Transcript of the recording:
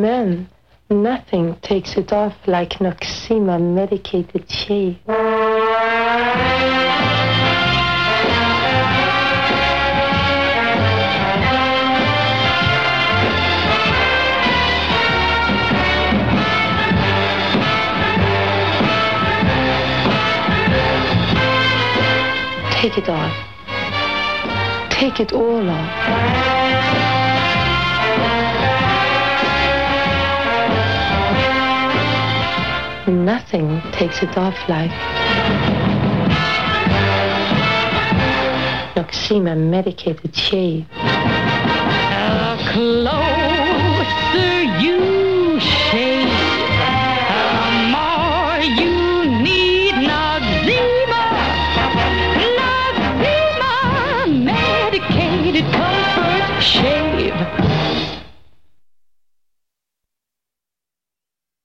men, nothing takes it off like Noxema medicated shave. Take it off. Take it all off. Nothing takes it off like Noxema medicated shave. Close